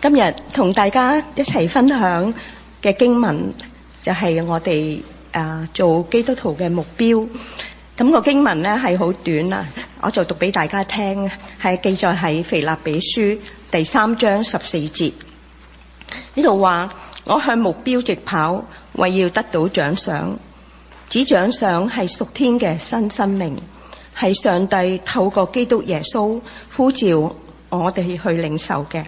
今日同大家一齊分享嘅經文就係我哋做基督徒嘅目標。咁個經文呢係好短啦，我就讀俾大家聽，係記載喺腓立比書第3章14節。呢度話：我向目標直跑，為要得到獎賞。指獎賞係屬天嘅新生命，係上帝透過基督耶穌呼召我哋去領受嘅。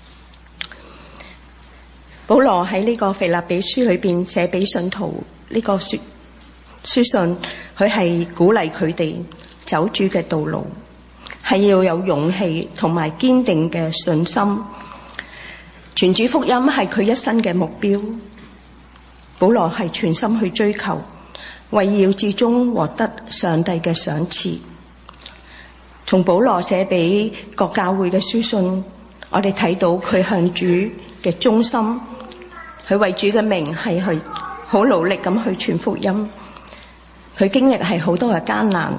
保羅喺呢個腓立比書裏邊寫俾信徒呢個書信，佢係鼓勵佢哋走主嘅道路，係要有勇氣同埋堅定嘅信心。傳主福音係佢一生嘅目標，保羅係全心去追求，為要至終獲得上帝嘅賞賜。從保羅寫俾各教會嘅書信，我哋睇到佢向主嘅忠心，佢為主嘅名係去好努力咁去傳福音。佢經歷係好多嘅艱難，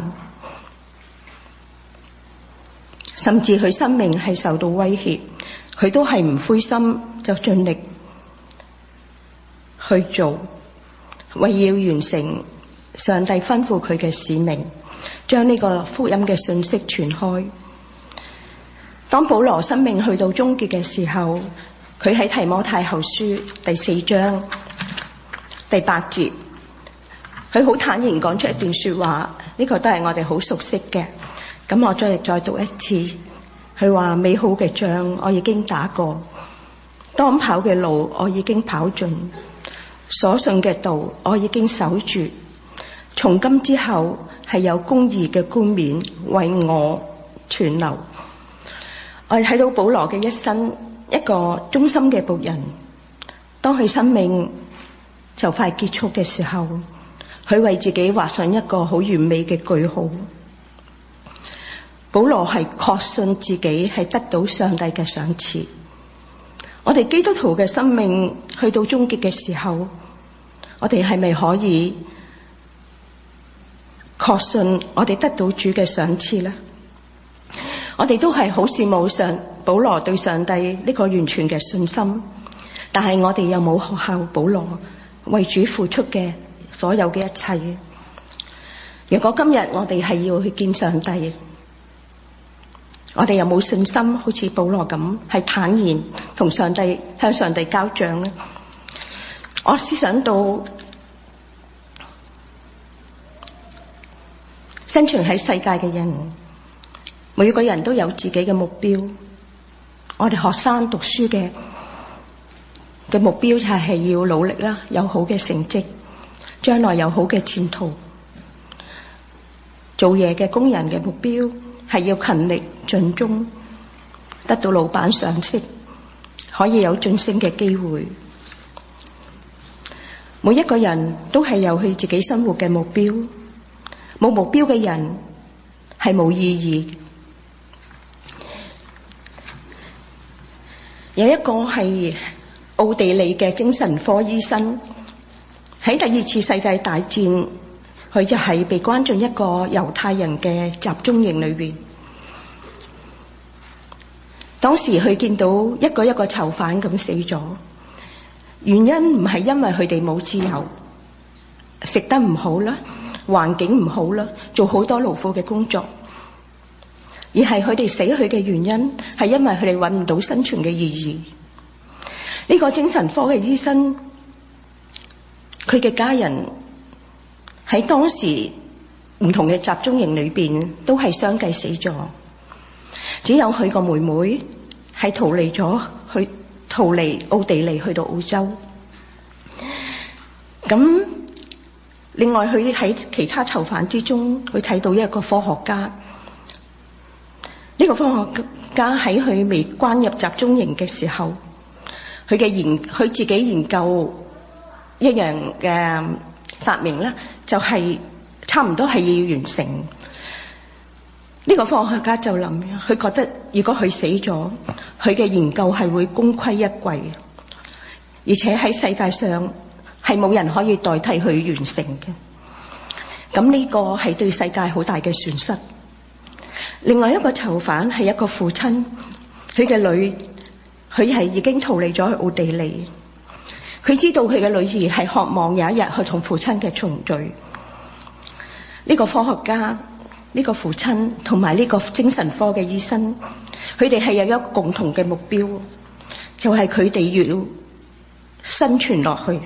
甚至佢生命係受到威脅，佢都係唔灰心，就盡力去做，為要完成上帝吩咐佢嘅使命，將呢個福音嘅信息傳開。當保羅生命去到終結嘅時候，佢喺提摩太後書第4章第8節，佢好坦然講出一段說話，呢個都係我哋好熟悉嘅。咁我再讀一次，佢話：美好嘅仗我已經打過，當跑嘅路我已經跑盡，所信嘅道我已經守住。從今之後係有公義嘅冠冕為我存留。我哋睇到保羅嘅一生，一個忠心嘅僕人，當佢生命就快結束嘅時候，佢為自己畫上一個好完美嘅句號。保羅係確信自己係得到上帝嘅賞賜。我哋基督徒嘅生命去到終結嘅時候，我哋係咪可以確信我哋得到主嘅賞賜呢？我哋都係好羨慕保羅對上帝呢個完全嘅信心，但係我哋有冇學效保羅為主付出嘅所有嘅一切？如果今日我哋係要去見上帝，我哋有冇信心好似保羅咁係坦然同上帝向上帝交賬呢？我思想到生存喺世界嘅人，每個人都有自己嘅目標。我哋學生讀書嘅目標就係要努力啦，有好嘅成績，將來有好嘅前途。做嘢嘅工人嘅目標係要勤力盡忠，得到老闆賞識，可以有晉升嘅機會。每一個人都係有佢自己生活嘅目標，冇目標嘅人係冇意義。有一個係奧地利嘅精神科醫生，喺第2次世界大戰，佢就係被關進一個猶太人嘅集中營裏邊。當時佢見到一個一個囚犯咁死咗，原因唔係因為佢哋冇自由，食得唔好啦，環境唔好啦，做好多勞苦嘅工作，而係佢哋死去嘅原因係因為佢哋搵唔到生存嘅意義。呢個精神科嘅醫生，佢嘅家人喺當時唔同嘅集中營裏邊都係相繼死咗，只有佢個妹妹係逃離奧地利去到澳洲。咁另外佢喺其他囚犯之中，佢睇到一個科學家。呢個科學家喺佢未關入集中營嘅時候，佢自己研究一樣嘅發明咧，就係差唔多係要完成。呢個科學家就諗，佢覺得如果佢死咗，佢嘅研究係會功虧一簣，而且喺世界上係冇人可以代替佢完成嘅。咁呢個係對世界好大嘅損失。另外一個囚犯係一個父親，佢嘅女佢係已經逃離咗去奧地利。佢知道佢嘅女兒係渴望有一日去同父親嘅重聚。呢個科學家、呢個父親同埋呢個精神科嘅醫生，佢哋係有一個共同嘅目標，就係佢哋要生存落去。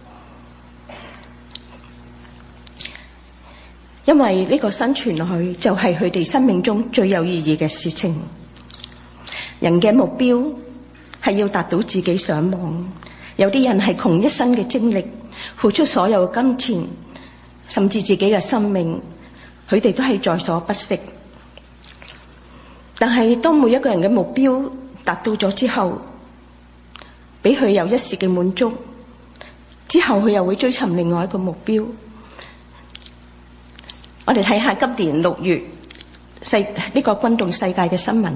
因為呢個生存落去就係佢哋生命中最有意義嘅事情。人嘅目標係要達到自己想望，有啲人係窮一生嘅精力，付出所有嘅金錢，甚至自己嘅生命，佢哋都係在所不惜。但係當每一個人嘅目標達到咗之後，俾佢有一時嘅滿足，之後佢又會追尋另外一個目標。我哋睇下今年6月呢個轟動世界嘅新聞，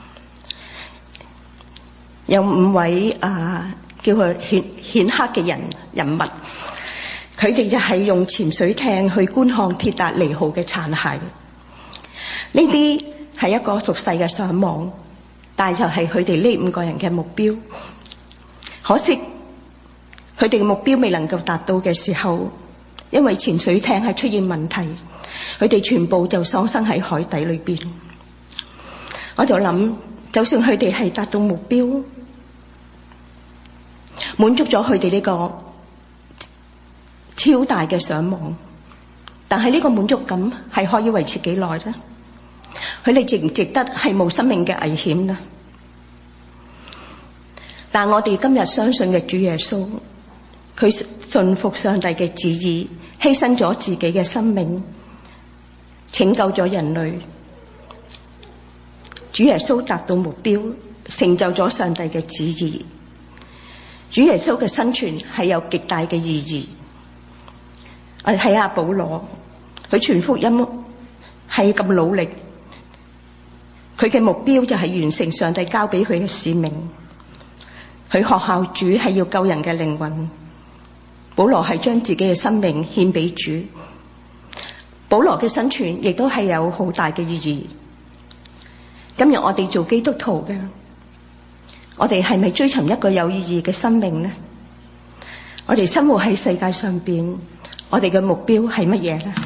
有5位叫佢顯赫嘅人物，佢哋就係用潛水艇去觀看鐵達尼號嘅殘骸。呢啲係一個俗世嘅想望，但係就係佢哋呢5個人嘅目標。可惜佢哋嘅目標未能夠達到嘅時候，因為潛水艇係出現問題，佢哋全部就喪生喺海底裏邊。我就諗，就算佢哋係達到目標，滿足咗佢哋呢個超大嘅想望，但係呢個滿足感係可以維持幾耐呢？佢哋值唔值得係冇生命嘅危險呢？但我哋今日相信嘅主耶穌，佢順服上帝嘅旨意，犧牲咗自己嘅生命，拯救咗人類。主耶穌達到目標，成就咗上帝嘅旨意。主耶穌嘅生存係有極大嘅意義。我哋睇下保羅，佢傳福音係咁努力，佢嘅目標就係完成上帝交俾佢嘅使命。佢學校主係要救人嘅靈魂，保羅係將自己嘅生命獻俾主。保羅嘅生存亦都係有好大嘅意義。今日我哋做基督徒嘅，我哋係咪追尋一個有意義嘅生命呢？我哋生活喺世界上邊，我哋嘅目標係乜嘢呢？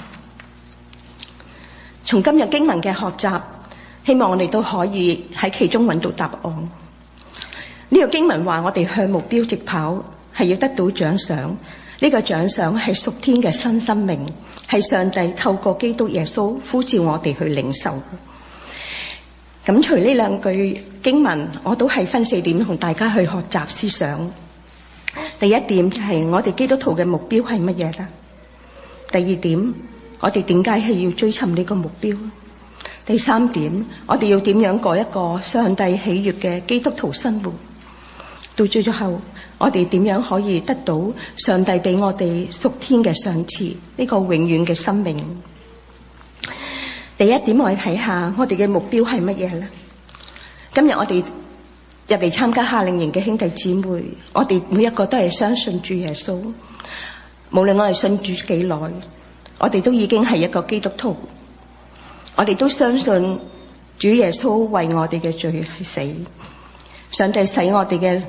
從今日經文嘅學習，希望我哋都可以喺其中揾到答案。呢個經文話我哋向目標直跑，係要得到獎賞。呢個獎賞係屬天嘅新生命，係上帝透過基督耶穌呼召我哋去領受。咁除呢2句經文，我都係分4點同大家去學習思想。第一點就係我哋基督徒嘅目標係乜嘢呢？第2點，我哋點解係要追尋呢個目標？第3點，我哋要點樣過一個上帝喜悅嘅基督徒生活？到最後，我哋點樣可以得到上帝俾我哋屬天嘅賞賜，呢個永遠嘅生命？第一點，我哋睇下我哋嘅目標係乜嘢呢？今日我哋入嚟參加夏令營嘅兄弟姊妹，我哋每一個都係相信主耶穌。無論我哋信主幾耐，我哋都已經係一個基督徒。我哋都相信主耶穌為我哋嘅罪去死，上帝使我哋嘅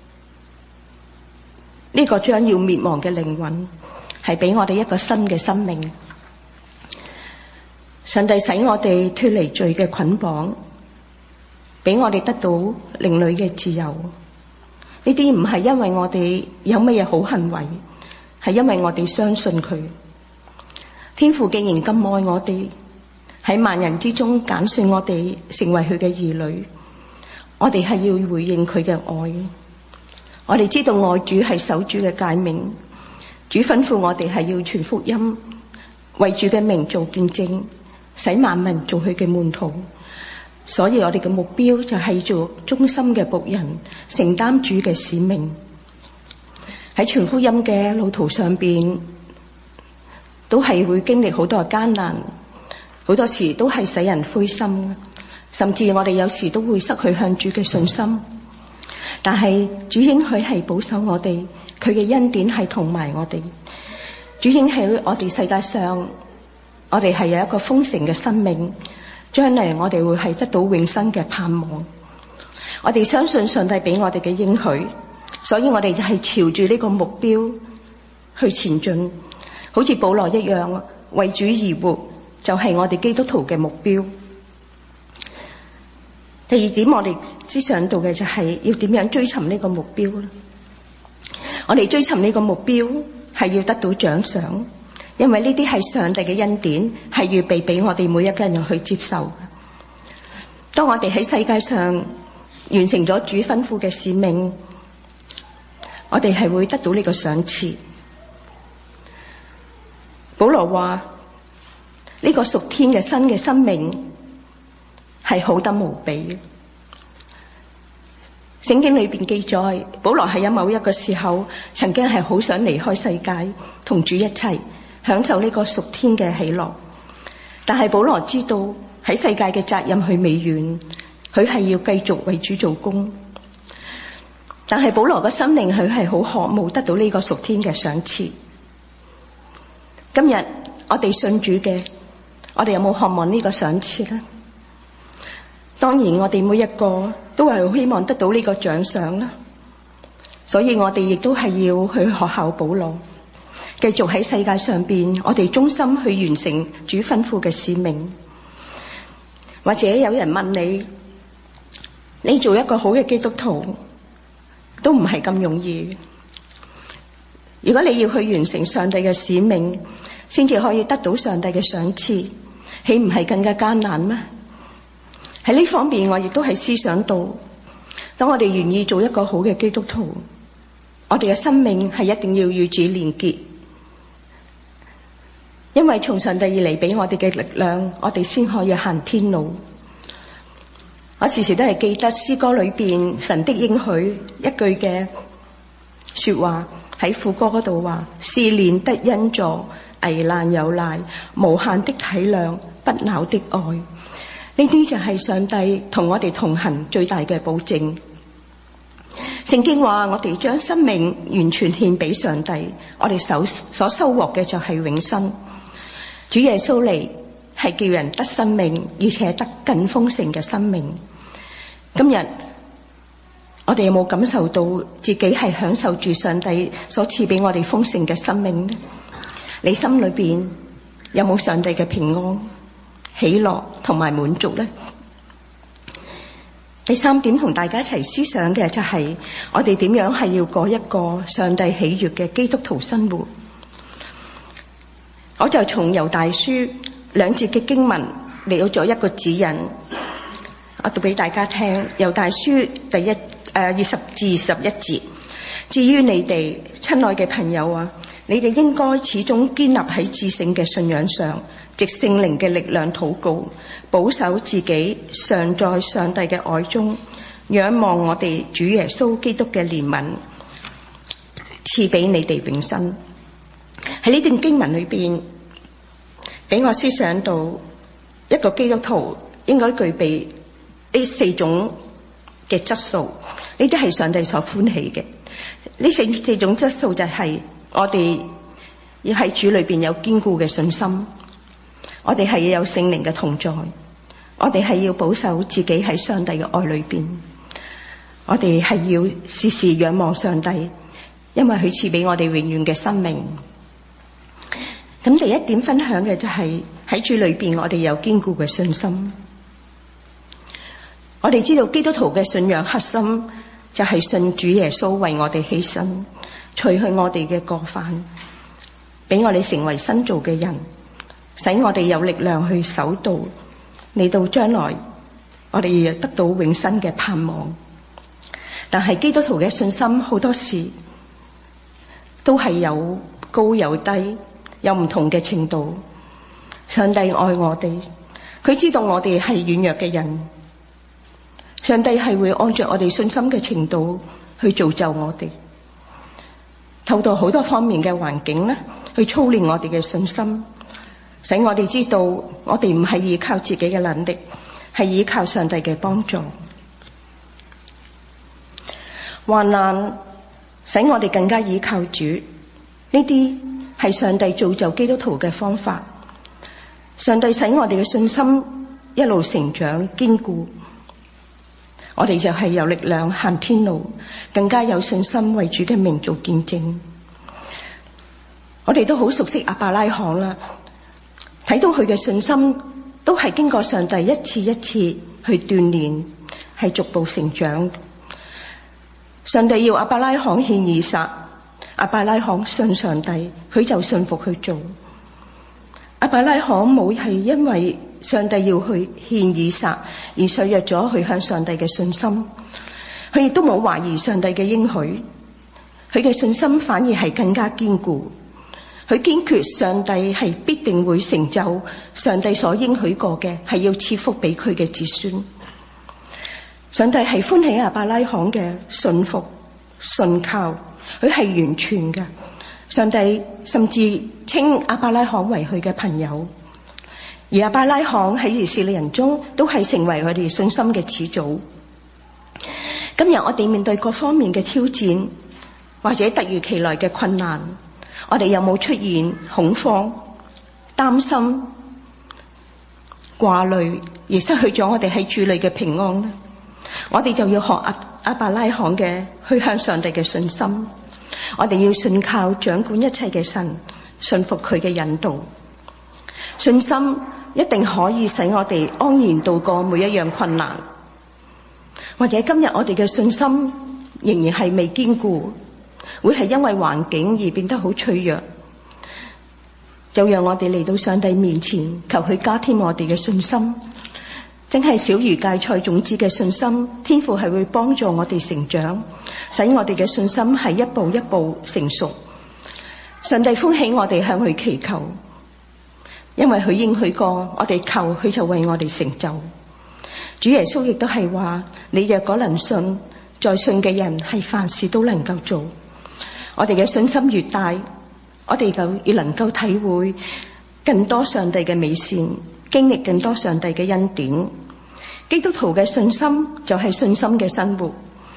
呢個將要滅亡嘅靈魂係俾我哋一個新嘅生命。上帝使我哋脫離罪嘅捆綁，俾我哋得到靈裏嘅自由。呢啲唔係因為我哋有乜嘢好行為，係因為我哋相信佢。天父既然咁愛我哋，喺萬人之中揀選我哋成為佢嘅兒女，我哋係要回應佢嘅愛。我哋知道愛主係守主嘅誡命，主吩咐我哋係要傳福音，為主嘅名做見證，使萬民做佢嘅門徒。所以我哋嘅目標就係做忠心嘅僕人，承擔主嘅使命。喺傳福音嘅路途上邊，都係會經歷好多嘅艱難，好多時都係使人灰心，甚至我哋有時都會失去向主嘅信心。但係主應許係保守我哋，佢嘅恩典係同埋我哋。主應許我哋世界上，我哋係有一個豐盛嘅生命，將來我哋會係得到永生嘅盼望。 我哋相信上帝俾我哋嘅應許，所以我哋就係朝住呢個目標去前進，好似保羅一樣，為主而活就係我哋基督徒嘅目標。第二點，我哋知想到嘅就係要點樣追尋呢個目標咧？我哋追尋呢個目標係要得到獎賞，因為呢啲係上帝嘅恩典，係預備俾我哋每一個人去接受嘅。當我哋喺世界上完成咗主吩咐嘅使命，我哋係會得到呢個賞賜。保羅話呢個屬天嘅新嘅生命係好得無比。聖經裏邊記載，保羅喺某一個時候曾經係好想離開世界，同主一齊享受呢個屬天嘅喜樂。但係保羅知道喺世界嘅責任佢未完，佢係要繼續為主做工。但係保羅嘅心靈佢係好渴慕得到呢個屬天嘅賞賜。今日我哋信主嘅，我哋有冇渴望呢個賞賜呢？當然我哋每一個都係好希望得到呢個獎賞啦，所以我哋亦都係要去學效保羅，繼續喺世界上邊，我哋忠心去完成主吩咐嘅使命。或者有人問你，你做一個好嘅基督徒都唔係咁容易。如果你要去完成上帝嘅使命，先至可以得到上帝嘅賞賜，豈唔係更加艱難咩？喺呢方面，我亦都係思想到，當我哋願意做一個好嘅基督徒，我哋嘅生命係一定要與主連結，因為從上帝而嚟俾我哋嘅力量，我哋先可以行天路。我時時都係記得詩歌裏邊神的應許一句嘅說話，喺副歌嗰度話：試煉得恩助，危難有賴，無限的體諒，不朽的愛。呢啲就係上帝同我哋同行最大嘅保證。聖經話我哋將生命完全獻俾上帝，我哋所收穫嘅就係永生。主耶穌嚟係叫人得生命，而且得更豐盛嘅生命。今日我哋有冇感受到自己係享受住上帝所賜俾我哋豐盛嘅生命呢？你心裏邊有冇上帝嘅平安、喜樂同埋滿足呢？第三點同大家一齊思想嘅就係我哋點樣係要過一個上帝喜悅嘅基督徒生活。我就從猶大書2節嘅經文嚟到咗一個指引，我讀俾大家聽。猶大書20至21節，至於你哋親愛嘅朋友啊，你哋應該始終堅立喺至聖嘅信仰上，藉聖靈嘅力量禱告，保守自己常在上帝嘅愛中，仰望我哋主耶穌基督嘅憐憫，賜俾你哋永生。喺呢段經文裏邊，俾我思想到一個基督徒應該具備呢4種嘅質素，呢啲係上帝所歡喜嘅。呢四種質素就係我哋要喺主裏邊有堅固嘅信心，我哋係要有聖靈嘅同在，我哋係要保守自己喺上帝嘅愛裏邊，我哋係要時時仰望上帝，因為佢賜俾我哋永遠嘅生命。咁第一點分享嘅就係喺主裏邊，我哋有堅固嘅信心。我哋知道基督徒嘅信仰核心就係信主耶穌為我哋犧牲，除去我哋嘅過犯，俾我哋成為新造嘅人，使我哋有力量去守道，嚟到將來我哋得到永生嘅盼望。但係基督徒嘅信心好多時都係有高有低，有唔同嘅程度。上帝愛我哋，佢知道我哋係軟弱嘅人，上帝係會按照我哋信心嘅程度去造就我哋，透過好多方面嘅環境咧，去操練我哋嘅信心，使我哋知道我哋唔係依靠自己嘅能力，係依靠上帝嘅幫助。患難使我哋更加依靠主，呢啲係上帝造就基督徒嘅方法。上帝使我哋嘅信心一路成長堅固。 我哋就係有力量行天路，更加有信心為主嘅名做見證。我哋都好熟悉亞伯拉罕啦，睇到佢嘅信心都係經過上帝一次一次去鍛鍊，係逐步成長。上帝要亞伯拉罕獻以撒，亞伯拉罕信上帝，佢就信服去做。亞伯拉罕冇係因為上帝要去獻以撒而削弱咗佢向上帝嘅信心，佢亦都冇懷疑上帝嘅應許，佢嘅信心反而係更加堅固。佢堅決上帝係必定會成就上帝所應許過嘅，係要賜福俾佢嘅子孫。上帝係歡喜亞伯拉罕嘅信服信靠，佢係完全嘅。上帝甚至稱亞伯拉罕為佢嘅朋友，而亞伯拉罕喺以色列人中都係成為佢哋信心嘅始祖。今日我哋面對各方面嘅挑戰，或者突如其來嘅困難，我哋有冇出現恐慌、擔心、掛慮，而失去咗我哋喺主裏嘅平安呢？我哋就要學亞伯拉罕嘅去向上帝嘅信心，我哋要信靠掌管一切嘅神，信服佢嘅引導。信心一定可以使我哋安然度過每一樣困難。或者今日我哋嘅信心仍然係未堅固，會係因為環境而變得好脆弱，就讓我哋嚟到上帝面前，求佢加添我哋嘅信心。正係小如芥菜種子嘅信心，天父係會幫助我哋成長，使我哋嘅信心係一步一步成熟。上帝歡喜我哋向佢祈求，因為佢應許過我哋求，佢就為我哋成就。主耶穌亦都係話，你若果能信，在信嘅人係凡事都能夠做。我哋嘅信心越大，我哋就越能夠體會更多上帝嘅美善，經歷更多上帝嘅恩典。基督徒嘅信心就係信心嘅生活。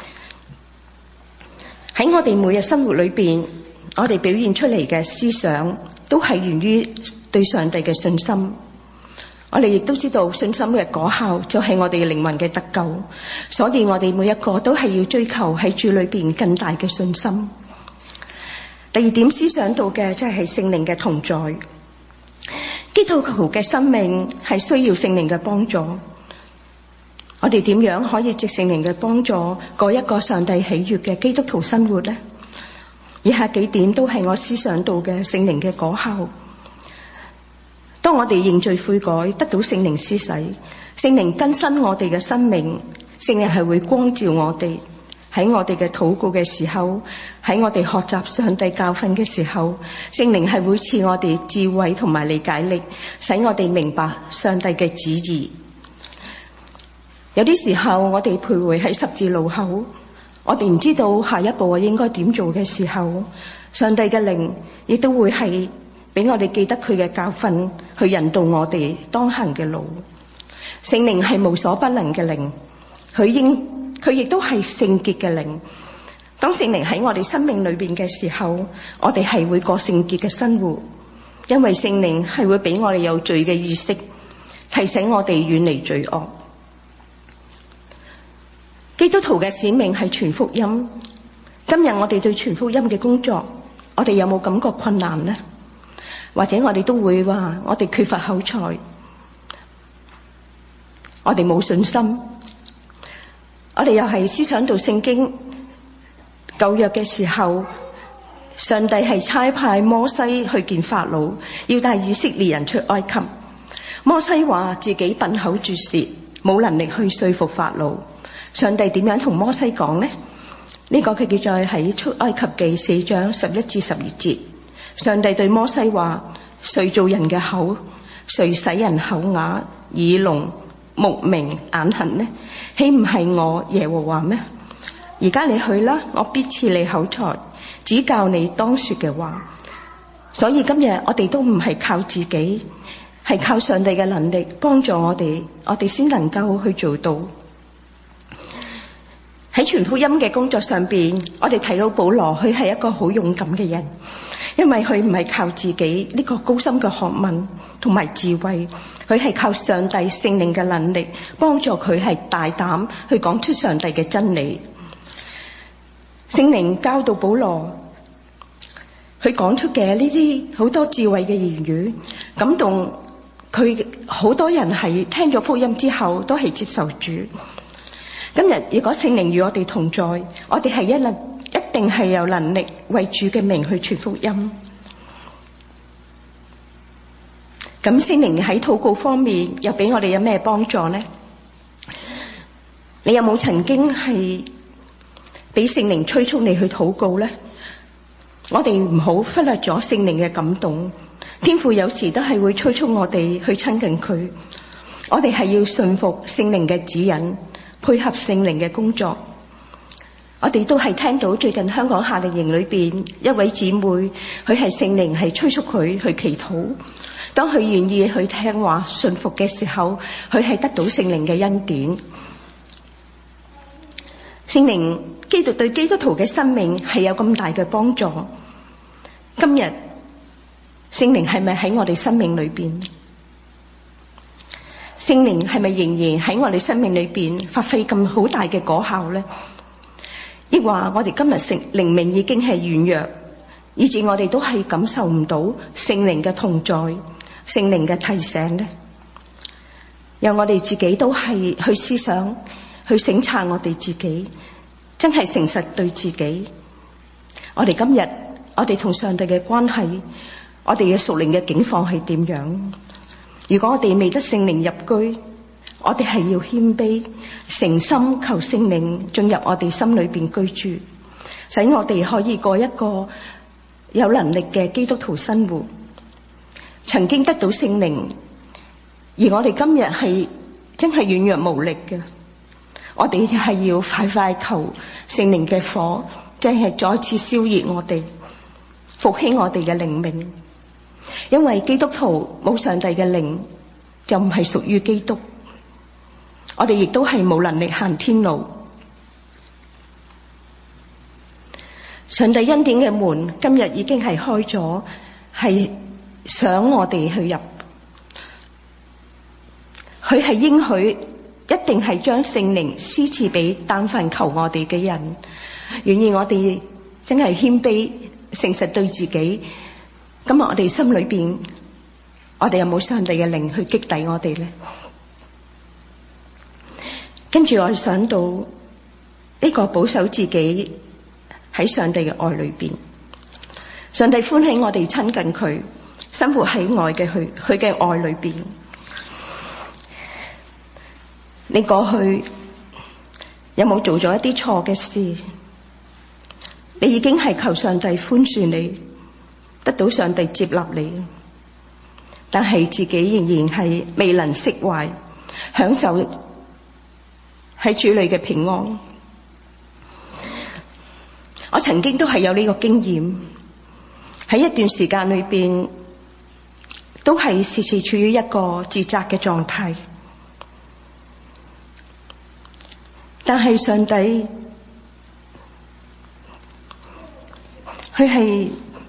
喺我哋每日生活裏邊，我哋表現出嚟嘅思想都係源於對上帝嘅信心。我哋亦都知道信心嘅果效就係我哋靈魂嘅得救，所以我哋每一個都係要追求喺主裏邊更大嘅信心。第二點思想到嘅即係聖靈嘅同在。基督徒嘅生命係需要聖靈嘅幫助。我哋點樣可以藉聖靈嘅幫助過一個上帝喜悅嘅基督徒生活呢？以下幾點都係我思想到嘅聖靈嘅果效。當我哋認罪悔改，得到聖靈施洗，聖靈更新我哋嘅生命，聖靈係會光照我哋。喺我哋嘅禱告嘅時候，喺我哋學習上帝教訓嘅時候，聖靈係會賜我哋智慧同埋理解力，使我哋明白上帝嘅旨意。有啲時候我哋徘徊喺十字路口，我哋唔知道下一步我應該點做嘅時候，上帝嘅靈亦都會係俾我哋記得佢嘅教訓，去引導我哋當行嘅路。聖靈係無所不能嘅靈，佢亦都係聖潔嘅靈。當聖靈喺我哋生命裏邊嘅時候，我哋係會過聖潔嘅生活，因為聖靈係會俾我哋有罪嘅意識，提醒我哋遠離罪惡。基督徒嘅使命係傳福音。今日我哋對傳福音嘅工作，我哋有冇感覺困難呢？或者我哋都會話我哋缺乏口才，我哋冇信心。我哋又係思想到聖經舊約嘅時候，上帝係差派摩西去見法老，要帶以色列人出埃及。摩西話自己笨口拙舌，冇能力去說服法老。上帝點樣同摩西講呢？呢個佢記載喺出埃及記4章11至12節。上帝對摩西話：誰造人嘅口？誰使人口啞、耳聾、目明、眼瞎呢？豈唔係我耶和華咩？而家你去啦，我必賜你口才，指教你當說嘅話。所以今日我哋都唔係靠自己，係靠上帝嘅能力幫助我哋先能夠去做到。喺傳福音嘅工作上邊，我哋睇到保羅佢係一個好勇敢嘅人， 因為佢唔係靠自己呢個高深嘅學問同埋智慧，佢係靠上帝聖靈嘅能力幫助佢係大膽去講出上帝嘅真理。聖靈教導保羅，佢講出嘅呢啲好多智慧嘅言語，感動佢好多人係聽咗福音之後都係接受主。今日如果聖靈與我哋同在，我哋係一定係有能力為主嘅名去傳福音。咁聖靈喺禱告方面又俾我哋有咩幫助呢？你有冇曾經係俾聖靈催促你去禱告呢？我哋唔好忽略咗聖靈嘅感動，天父有時都係會催促我哋去親近佢。我哋係要順服聖靈嘅指引，配合聖靈嘅工作。我哋都係聽到最近香港夏令營裏邊一位姊妹，佢係聖靈係催促佢去祈禱。當佢願意去聽話順服嘅時候，佢係得到聖靈嘅恩典。聖靈基督對基督徒嘅生命係有咁大嘅幫助。今日聖靈係咪喺我哋生命裏邊？聖靈係咪仍然喺我哋生命裏邊發揮咁好大嘅果效呢？亦話我哋今日靈命已經係軟弱，以致我哋都係感受唔到聖靈嘅同在、聖靈嘅提醒呢？由我哋自己都係去思想、去省察我哋自己，真係誠實對自己。我哋今日我哋同上帝嘅關係，我哋嘅屬靈嘅境況係點樣？如果我哋未得聖靈入居，我哋係要謙卑誠心求聖靈進入我哋心裏邊居住，使我哋可以過一個有能力嘅基督徒生活。曾經得到聖靈，而我哋今日係真係軟弱無力嘅，我哋係要快快求聖靈嘅火，真係再次燒熱我哋，復興我哋嘅靈命。因為基督徒冇上帝嘅靈，就唔係屬於基督。我哋亦都係冇能力行天路。上帝恩典嘅門今日已經係開咗，係想我哋去入。佢係應許一定係將聖靈施賜俾但凡求我哋嘅人。願意我哋真係謙卑誠實對自己。今日我哋心裏邊，我哋有冇上帝嘅靈去激勵我哋呢？跟住我哋想到呢個保守自己喺上帝嘅愛裏邊，上帝歡喜我哋親近佢，生活喺愛嘅佢嘅愛裏邊。你過去有冇做咗一啲錯嘅事？你已經係求上帝寬恕你，得到上帝接納你，但係自己仍然係未能釋懷，享受喺主裏嘅平安。我曾經都係有呢個經驗，喺一段時間裏邊，都係時時處於一個自責嘅狀態。但係上帝，佢係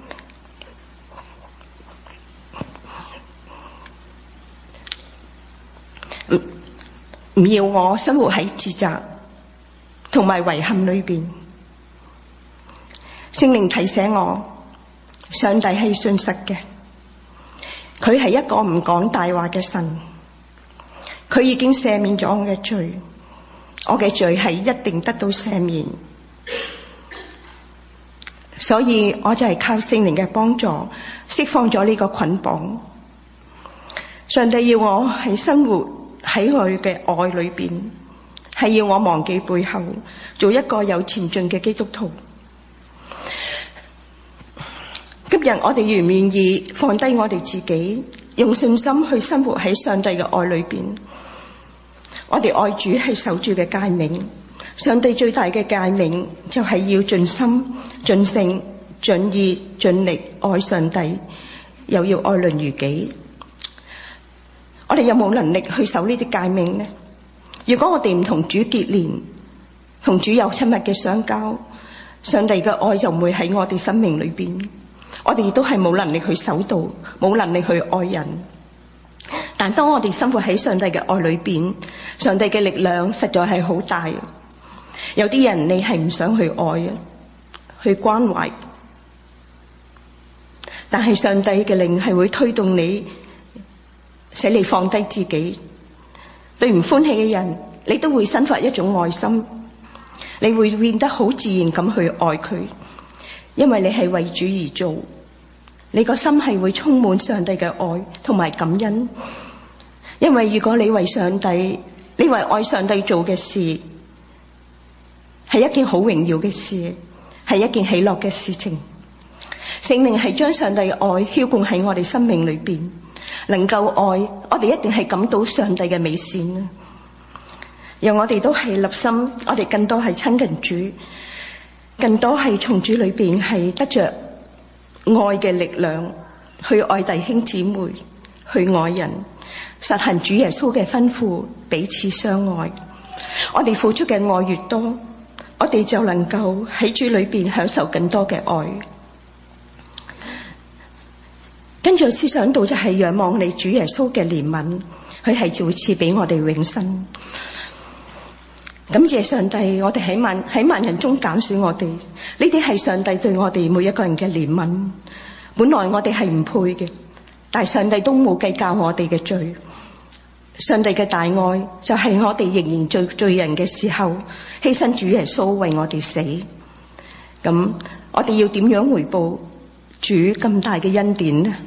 唔要我生活喺自責同埋遺憾裏邊。聖靈提醒我，上帝係信實嘅，佢係一個唔講大話嘅神，佢已經赦免咗我嘅罪，我嘅罪係一定得到赦免，所以我就係靠聖靈嘅幫助釋放咗呢個捆綁。上帝要我喺生活喺佢嘅愛裏邊，係要我忘記背後，做一個有前進嘅基督徒。今日我哋願唔願意放低我哋自己，用信心去生活喺上帝嘅愛裏邊？我哋愛主係守住嘅誡命，上帝最大嘅誡命就係要盡心、盡性、盡意、盡力愛上帝，又要愛鄰如己。我哋有冇能力去守呢啲誡命呢？如果我哋唔同主結連，同主有親密嘅相交，上帝嘅愛就唔會喺我哋生命裏邊。 我哋亦都係冇能力去守道，冇能力去愛人。但當我哋生活喺上帝嘅愛裏邊，上帝嘅力量實在係好大。有啲人你係唔想去愛，去關懷，但係上帝嘅靈係會推動你，使你放低自己。對唔歡喜嘅人，你都會生發一種愛心，你會變得好自然咁去愛佢，因為你係為主而做，你個心係會充滿上帝嘅愛同埋感恩。因為如果你為上帝，你為愛上帝做嘅事，係一件好榮耀嘅事，係一件喜樂嘅事情。聖靈係將上帝嘅愛澆灌喺我哋生命裏邊，能夠愛，我哋一定係感到上帝嘅美善。讓我哋都係立心，我哋更多係親近主，更多係從主裏邊係得着愛嘅力量，去愛弟兄姊妹，去愛人，實行主耶穌嘅吩咐，彼此相愛。我哋付出嘅愛越多，我哋就能夠喺主裏邊享受更多嘅愛。跟住思想到就係仰望你主耶穌嘅憐憫，佢係照賜俾我哋永生。感謝上帝，我哋喺萬人中揀選我哋，呢啲係上帝對我哋每一個人嘅憐憫。本來我哋係唔配嘅，但係上帝都冇計較我哋嘅罪。上帝嘅大愛就係我哋仍然做罪人嘅時候，犧牲主耶穌為我哋死。咁我哋要點樣回報主咁大嘅恩典呢？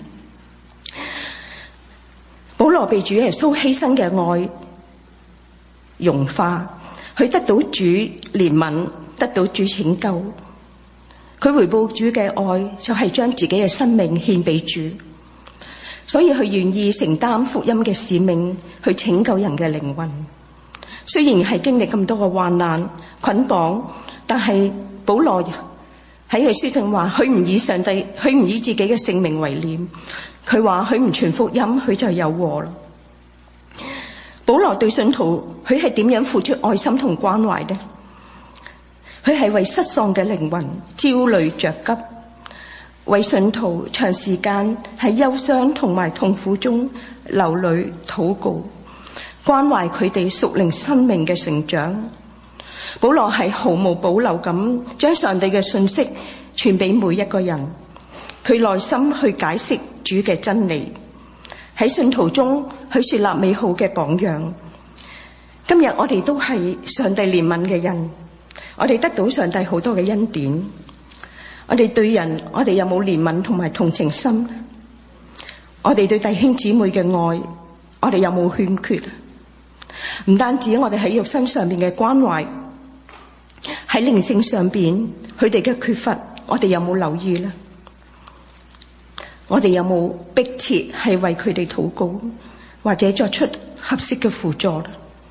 保羅被主耶穌犧牲嘅愛融化，佢得到主憐憫，得到主拯救。佢回報主嘅愛就係將自己嘅生命獻俾主，所以佢願意承擔福音嘅使命，去拯救人嘅靈魂。雖然係經歷咁多嘅患難捆綁，但係保羅喺佢書中話，佢唔以自己嘅性命為念。佢話佢唔傳福音，佢就有禍啦。保羅對信徒，佢係點樣付出愛心同關懷呢？佢係為失喪嘅靈魂焦慮着急，為信徒長時間喺憂傷同埋痛苦中流淚禱告，關懷佢哋屬靈生命嘅成長。保羅係毫無保留咁將上帝嘅信息傳俾每一個人，佢耐心去解釋主嘅真理，喺信徒中去樹立美好嘅榜樣。今日我哋都係上帝憐憫嘅人，我哋得到上帝好多嘅恩典。我哋對人，我哋有冇憐憫同埋同情心？我哋對弟兄姊妹嘅愛，我哋有冇欠缺？唔單止我哋喺肉身上面嘅關懷，喺靈性上邊佢哋嘅缺乏，我哋有冇留意呢？我哋有冇迫切係為佢哋禱告，或者作出合適嘅輔助？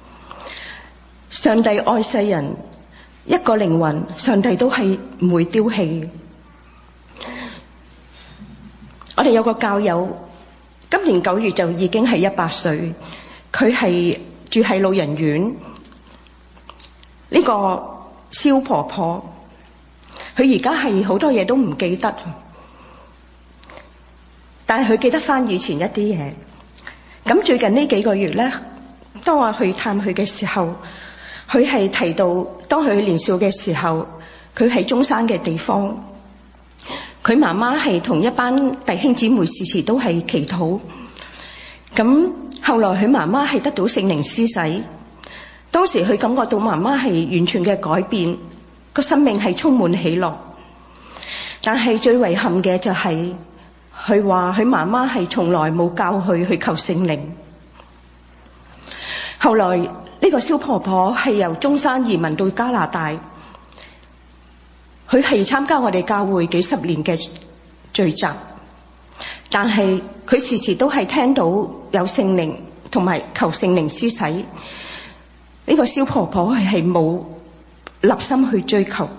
上帝愛世人，一個靈魂，上帝都係唔會丟棄。我哋有個教友，今年9月就已經係100歲，佢係住喺老人院。呢個蕭婆婆，佢而家係好多嘢都唔記得，但係佢記得翻以前一啲嘢。咁最近呢幾個月咧，當我去探佢嘅時候，佢係提到當佢年少嘅時候，佢喺中山嘅地方，佢媽媽係同一班弟兄姊妹時時都係祈禱。咁後來佢媽媽係得到聖靈施洗，當時佢感覺到媽媽係完全嘅改變，個生命係充滿喜樂。但係最遺憾嘅就係佢話佢媽媽係從來冇教佢去求聖靈。後來呢個蕭婆婆係由中山移民到加拿大，佢係參加我哋教會幾十年嘅聚集，但係佢時時都係聽到有聖靈同埋求聖靈施洗。呢個蕭婆婆係冇立心去追求，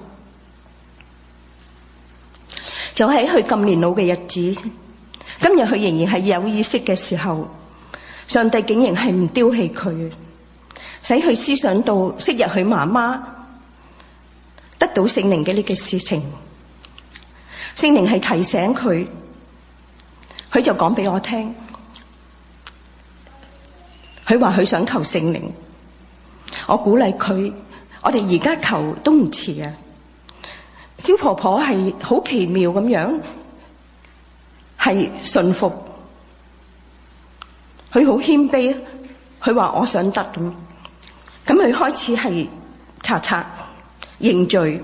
就喺佢咁年老嘅日子，今日佢仍然係有意識嘅時候，上帝竟然係唔丟棄佢，使佢思想到昔日佢媽媽得到聖靈嘅呢個事情。 聖靈係提醒佢，佢就講俾我聽，佢話佢想求聖靈。我鼓勵佢，我哋而家求都唔遲啊。蕭婆婆係好奇妙咁樣，係順服，佢好謙卑，佢話我想得咁，佢開始係查冊認罪。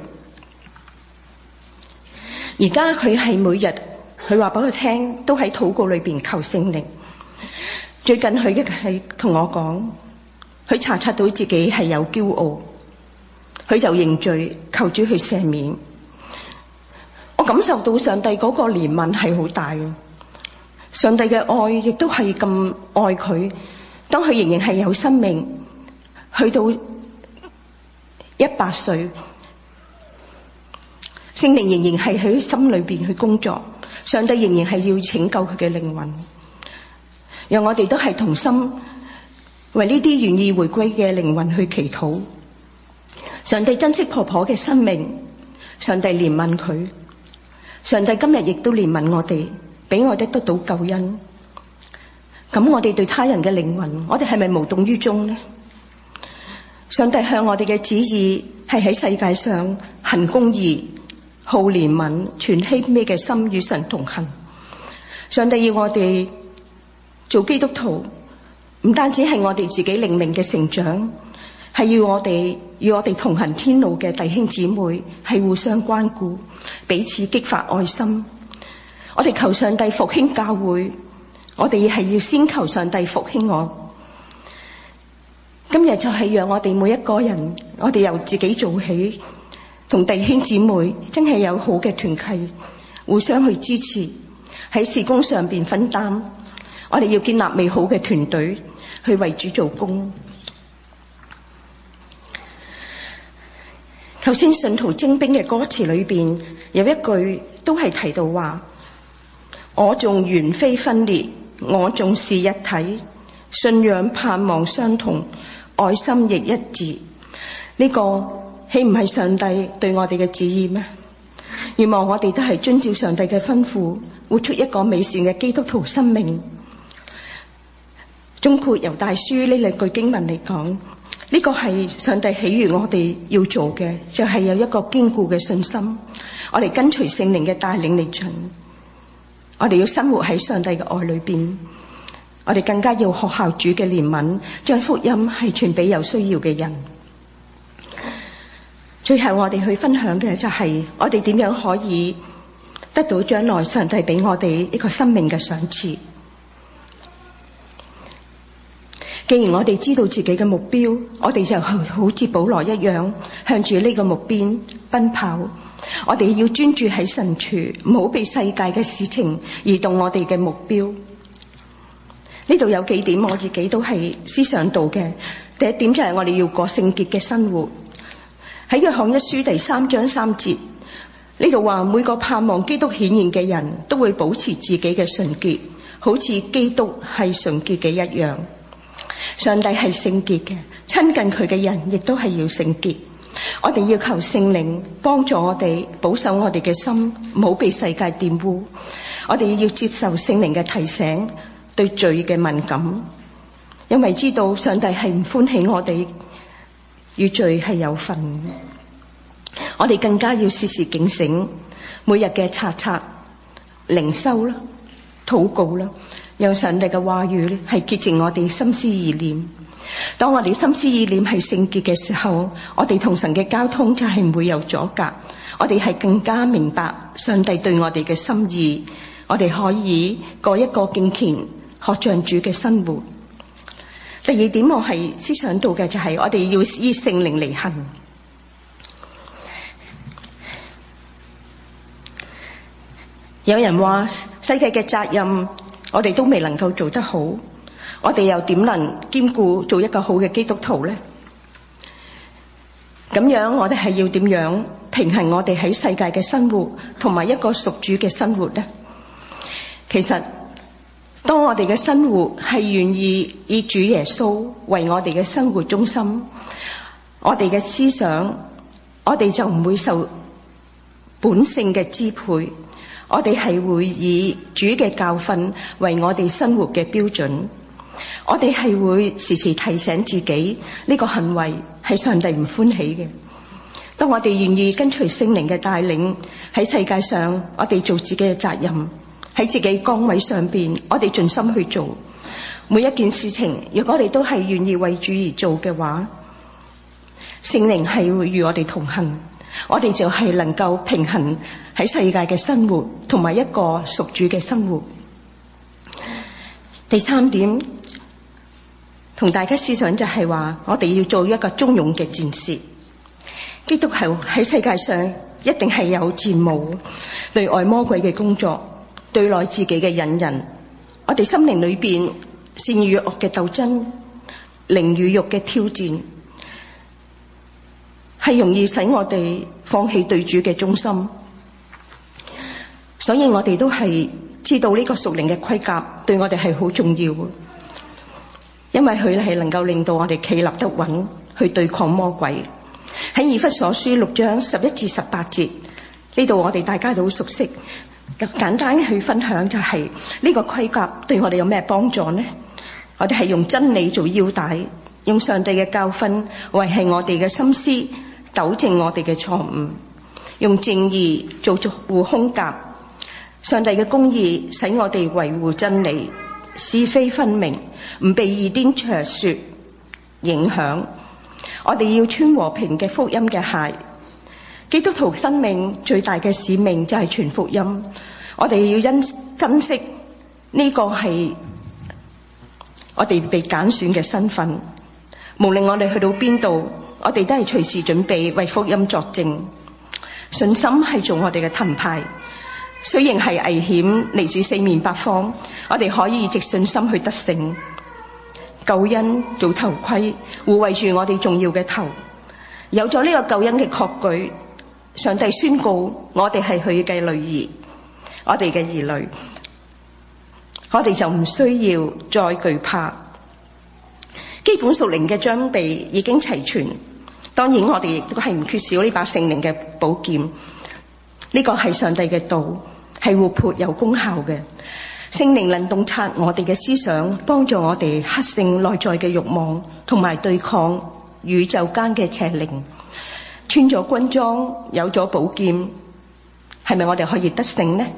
而家佢係每日，佢話俾佢聽，都喺禱告裏邊求聖靈。最近佢係同我講，佢查冊到自己係有驕傲，佢就認罪，求主去赦免。我感受到上帝嗰個憐憫係好大嘅，上帝嘅愛亦都係咁愛佢。當佢仍然係有生命，去到100歲，聖靈仍然係喺心裏邊去工作，上帝仍然係要拯救佢嘅靈魂。讓我哋都係同心為呢啲願意回歸嘅靈魂去祈禱。上帝珍惜婆婆嘅生命，上帝憐憫佢。上帝今日亦都憐憫我哋，俾我哋得到救恩。咁我哋對他人嘅靈魂，我哋係咪無動於衷呢？上帝向我哋嘅旨意係喺世界上行公義、好憐憫、存謙卑嘅心與神同行。上帝要我哋做基督徒，唔單止係我哋自己靈命嘅成長，係要我哋與我哋同行天路嘅弟兄姊妹係互相關顧，彼此激發愛心。我哋求上帝復興教會，我哋係要先求上帝復興我。今日就係讓我哋每一個人，我哋由自己做起，同弟兄姊妹真係有好嘅團契，互相去支持，喺事工上邊分擔。我哋要建立美好嘅團隊，去為主做工。頭先信徒精兵嘅歌詞裏邊有一句都係提到話：我縱原非分裂，我縱是一體，信仰盼望相同，愛心亦一致。呢個豈唔係上帝對我哋嘅旨意咩？願望我哋都係遵照上帝嘅吩咐，活出一個美善嘅基督徒生命。總括猶大書呢兩句經文嚟講，呢個係上帝喜悅我哋要做嘅，就係有一個堅固嘅信心。我哋跟隨聖靈嘅帶領嚟進，我哋要生活喺上帝嘅愛裏邊。我哋更加要學效主嘅憐憫，將福音係傳俾有需要嘅人。最後我哋去分享嘅就係我哋點樣可以得到將來上帝俾我哋一個生命嘅賞賜。既然我哋知道自己嘅目標，我哋就好似保羅一樣，向住呢個目標奔跑。我哋要專注喺神處，唔好被世界嘅事情移動我哋嘅目標。呢度有幾點我自己都係思想到嘅。第一點就係我哋要過聖潔嘅生活。喺約翰一書第3章3節，呢度話每個盼望基督顯現嘅人都會保持自己嘅純潔，好似基督係純潔嘅一樣。上帝係聖潔嘅，親近佢嘅人亦都係要聖潔。我哋要求聖靈幫助我哋保守我哋嘅心，唔好被世界玷污。我哋要接受聖靈嘅提醒，對罪嘅敏感，因為知道上帝係唔歡喜我哋與罪係有份。我哋更加要時時警醒，每日嘅查冊、靈修啦、禱告啦，讓上帝嘅話語係潔淨我哋心思意念。當我哋心思意念係聖潔嘅時候，我哋同神嘅交通就係唔會有阻隔。我哋係更加明白上帝對我哋嘅心意，我哋可以過一個敬虔學像主嘅生活。第二點我係思想到嘅就係我哋要依聖靈嚟行。有人話世界嘅責任我哋都未能夠做得好，我哋又點能兼顧做一個好嘅基督徒呢？咁樣我哋係要點樣平衡我哋喺世界嘅生活同埋一個屬主嘅生活呢？其實當我哋嘅生活係願意以主耶穌為我哋嘅生活中心，我哋嘅思想，我哋就唔會受本性嘅支配， 我哋係會以主嘅教訓為我哋生活嘅標準。我哋係會時時提醒自己，呢個行為係上帝唔歡喜嘅。當我哋願意跟隨聖靈嘅帶領，喺世界上我哋做自己嘅責任，喺自己崗位上邊我哋盡心去做每一件事情。如果我哋都係願意為主而做嘅話，聖靈係會與我哋同行，我哋就係能夠平衡喺世界嘅生活同埋一個屬主嘅生活。第三點同大家思想就係話，我哋要做一個忠勇嘅戰士。基督徒喺世界上一定係有戰務，對外魔鬼嘅工作，對內自己嘅引人。我哋心靈裏邊善與惡嘅鬥爭，靈與肉嘅挑戰，係容易使我哋放棄對主嘅忠心。所以我哋都係知道呢個屬靈嘅盔甲對我哋係好重要，因為佢係能夠令到我哋企立得穩，去對抗魔鬼。喺以弗所書6章11至18節呢度，我哋大家都好熟悉。簡單去分享就係呢個盔甲對我哋有咩幫助呢？我哋係用真理做腰帶，用上帝嘅教訓維繫我哋嘅心思，糾正我哋嘅錯誤，用正義做護胸甲。上帝嘅公義使我哋維護真理，是非分明，唔被異端邪說影響。我哋要穿和平嘅福音嘅鞋。基督徒生命最大嘅使命就係傳福音。我哋要珍惜呢個係我哋被揀選嘅身份。無論我哋去到邊度，我哋都係隨時準備為福音作證。信心係做我哋嘅盾牌，雖然係危險嚟自四面八方，我哋可以藉信心去得勝。救恩做頭盔，護衛住我哋重要嘅頭。有咗呢個救恩嘅確據，上帝宣告我哋係佢嘅女兒，我哋嘅兒女，我哋就唔需要再懼怕。基本屬靈嘅裝備已經齊全，當然我哋亦都係唔缺少呢把聖靈嘅寶劍。呢個係上帝嘅道，係活潑有功效嘅。聖靈能洞察我哋嘅思想，幫助我哋克勝內在嘅慾望，同埋對抗宇宙間嘅邪靈。穿咗軍裝，有咗寶劍，係咪我哋可以得勝呢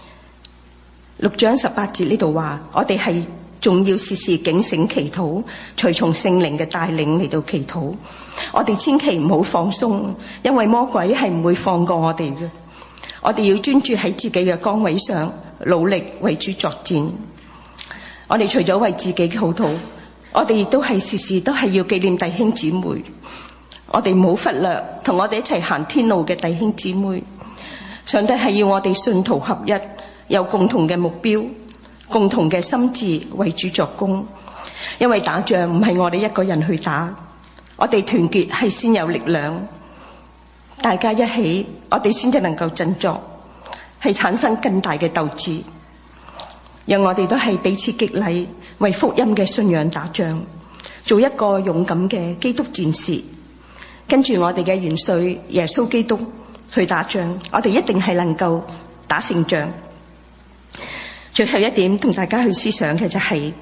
？6章18節呢度話，我哋係仲要時時警醒祈禱，隨從聖靈嘅帶領嚟到祈禱。我哋千祈唔好放鬆，因為魔鬼係唔會放過我哋嘅。我哋要專注喺自己嘅崗位上，努力為主作戰。我哋除咗為自己祈禱，我哋亦都係時時都係要紀念弟兄姊妹。我哋唔好忽略同我哋一齊行天路嘅弟兄姊妹。上帝係要我哋信徒合一，有共同嘅目標，共同嘅心志為主作工。因為打仗唔係我哋一個人去打，我哋團結係先有力量。大家一起，我哋先至能夠振作，係產生更大嘅鬥志。讓我哋都係彼此激勵，為福音嘅信仰打仗，做一個勇敢嘅基督戰士。跟住我哋嘅元帥耶穌基督去打仗，我哋一定係能夠打勝仗。最後一點同大家去思想嘅就係，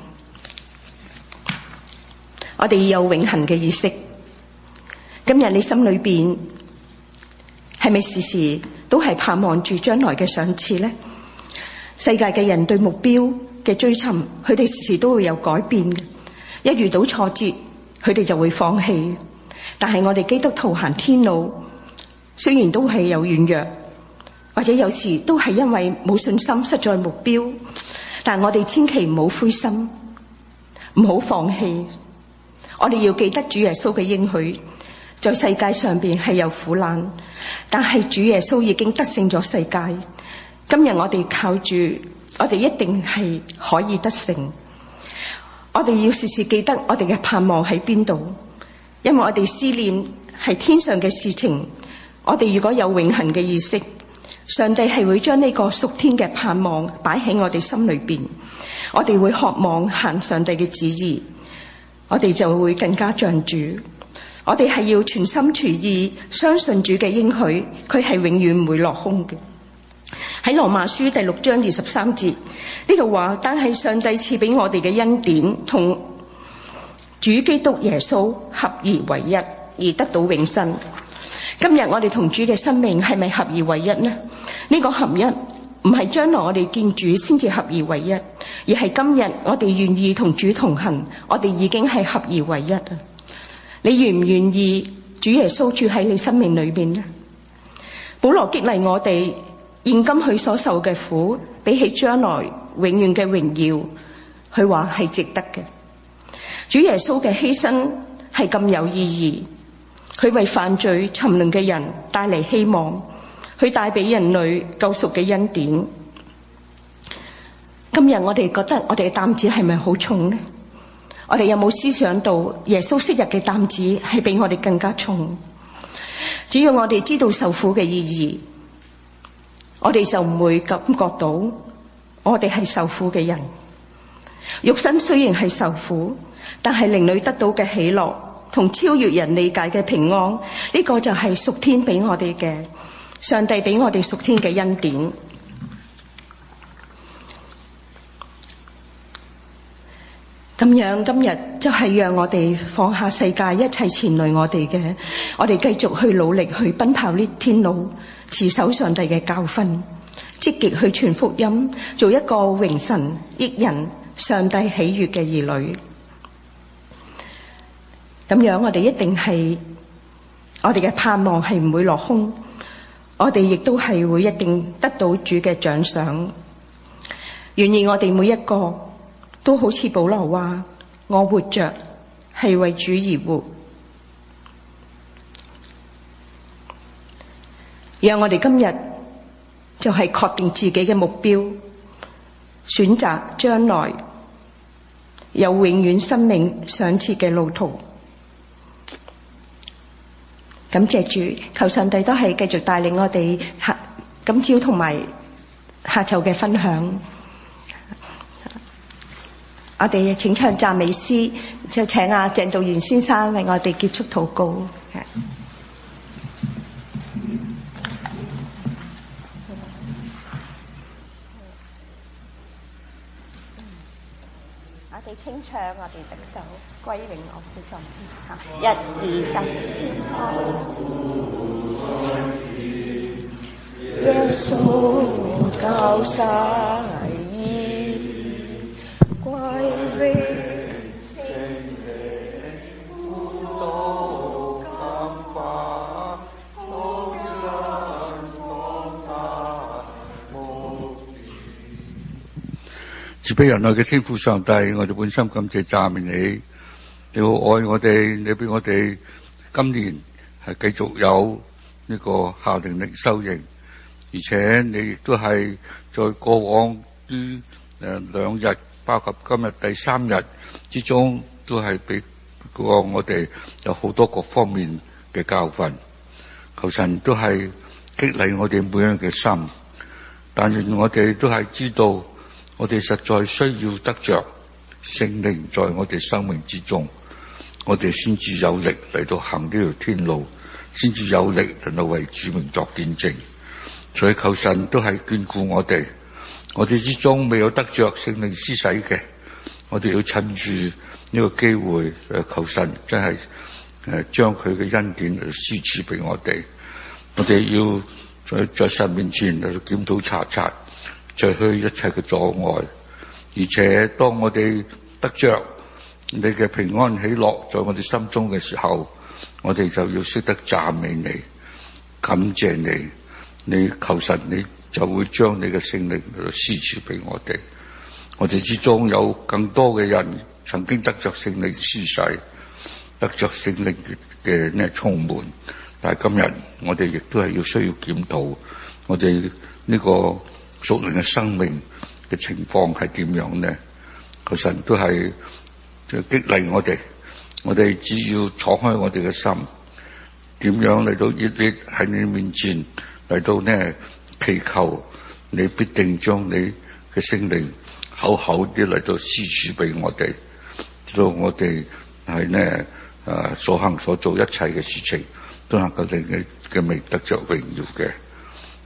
我哋要有永恆嘅意識。今日你心裏邊係咪時時都係盼望住將來嘅賞賜呢？世界嘅人對目標嘅追尋，佢哋時時都會有改變嘅。一遇到挫折，佢哋就會放棄。但係我哋基督徒行天路，雖然都係有軟弱，或者有時都係因為冇信心失在目標，但我哋千祈唔好灰心，唔好放棄。我哋要記得主耶穌嘅應許，在世界上邊係有苦難，但係主耶穌已經得勝咗世界。今日我哋靠住，我哋一定係可以得勝。我哋要時時記得我哋嘅盼望喺邊度，因為我哋思念係天上嘅事情。我哋如果有永恆嘅意識，上帝係會將呢個屬天嘅盼望擺喺我哋心裏邊，我哋會渴望行上帝嘅旨意，我哋就會更加像主。我哋係要全心全意相信主嘅應許，佢係永遠唔會落空嘅。 喺羅馬書第6章23節呢度話，但係上帝賜俾我哋嘅恩典同主基督耶穌合而為一，而得到永生。今日我哋同主嘅生命係咪合而為一呢？呢個合一唔係將來我哋見主先至合而為一，而係今日我哋願意同主同行，我哋已經係合而為一啊！你願唔願意主耶穌住喺你生命裏邊呢？保羅激勵我哋，現今佢所受嘅苦，比起將來永遠嘅榮耀，佢話係值得嘅。主耶穌嘅犧牲係咁有意義，佢為犯罪沉淪嘅人帶嚟希望，佢帶俾人類救贖嘅恩典。今日我哋覺得我哋嘅擔子係咪好重呢？我哋有冇思想到耶穌昔日嘅擔子係比我哋更加重？只要我哋知道受苦嘅意義，我哋就唔會感覺到我哋係受苦嘅人。肉身雖然係受苦，但係靈裏得到嘅喜樂同超越人理解嘅平安，呢個就係屬天俾我哋嘅，上帝俾我哋屬天嘅恩典。咁樣今日就係讓我哋放下世界一切纏累我哋嘅，我哋繼續去努力去奔跑呢天路，持守上帝嘅教訓，積極去傳福音，做一個榮神益人、上帝喜悅嘅兒女。咁樣我哋一定係，我哋嘅盼望係唔會落空，我哋亦都係會一定得到主嘅獎賞。願意我哋每一個都好似保羅話，我活着係為主而活。讓我哋今日就係確定自己嘅目標，選擇將來有永遠生命賞賜嘅路途。感謝主，求上帝都係繼續帶領我哋今朝同埋下晝嘅分享。我哋請唱讚美詩，就請阿鄭道元先生為我哋結束禱告。我哋清唱，我哋得手歸榮我嘅作品。1、2、3。耶穌救世歸榮聖靈，苦毒感化，好人放大目標。慈悲仁愛嘅天父上帝，我哋本心感謝讚美你，你好愛我哋，你俾我哋今年係繼續有呢個夏令靈修營，而且你亦都係在過往呢2日，包括今日第3日之中，都係俾過我哋有好多各方面嘅教訓。求神都係激勵我哋每樣嘅心，但願我哋都係知道，我哋實在需要得着聖靈在我哋生命之中，我哋先至有力嚟到行呢條天路，先至有力嚟到為主名作見證。所以求神都係眷顧我哋。我哋之中未有得着聖靈施洗嘅，我哋要趁住呢個機會，求神真係將佢嘅恩典嚟施賜俾我哋。我哋要在神面前嚟到檢討查察，除去一切嘅阻礙。而且當我哋得着你嘅平安喜樂在我哋心中嘅時候，我哋就要識得讚美你，感謝你。你求神，你就會將你嘅聖靈嚟到施賜俾我哋。我哋之中有更多嘅人曾經得着聖靈施洗，得着聖靈嘅充滿，但係今日我哋亦都係要需要檢討我哋呢個屬靈嘅生命嘅情況係點樣呢？求神都係激勵我哋，我哋只要敞開我哋嘅心，點樣嚟到熱烈喺你面前嚟到呢祈求，你必定將你嘅聖靈厚厚啲嚟到施賜俾我哋，直到我哋係呢所行所做一切嘅事情都能夠令你嘅名得着榮耀嘅。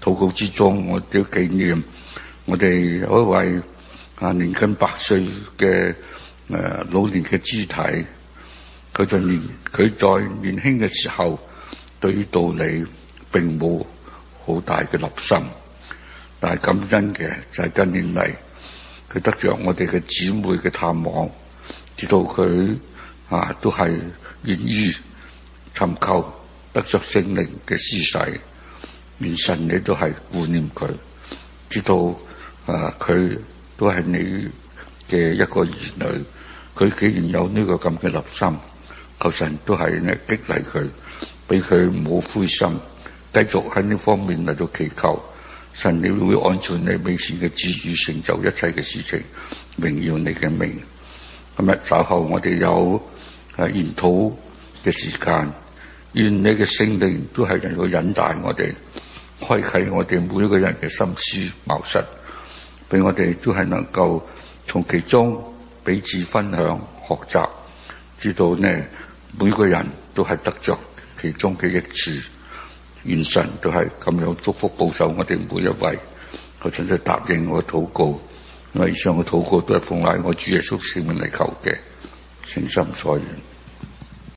禱告之中，我都紀念我哋有一位年近100歲嘅老年嘅肢體，佢在年輕嘅時候對於道理並冇好大嘅立心，但係感恩嘅就係近年嚟佢得着我哋嘅姊妹嘅探望，知道佢都係願意尋求得着聖靈嘅施洗，願神你都係顧念佢，知道佢都係你嘅一個兒女，佢既然有呢個咁嘅立心，求神都係激勵佢，俾佢唔好灰心，繼續喺呢方面嚟到祈求，神你會按照你美善嘅旨意成就一切嘅事情，榮耀你嘅名。今日稍後我哋有研討嘅時間，願你嘅聖靈都係能夠引帶我哋，開啟我哋每一個人嘅心思茅塞，俾我哋都係能夠從其中彼此分享學習，知道呢每個人都係得着其中嘅益處。願神都係咁樣祝福保守我哋每一位。求神就答應我嘅禱告，因為以上嘅禱告都係奉賴我主耶穌聖名嚟求嘅，誠心所願。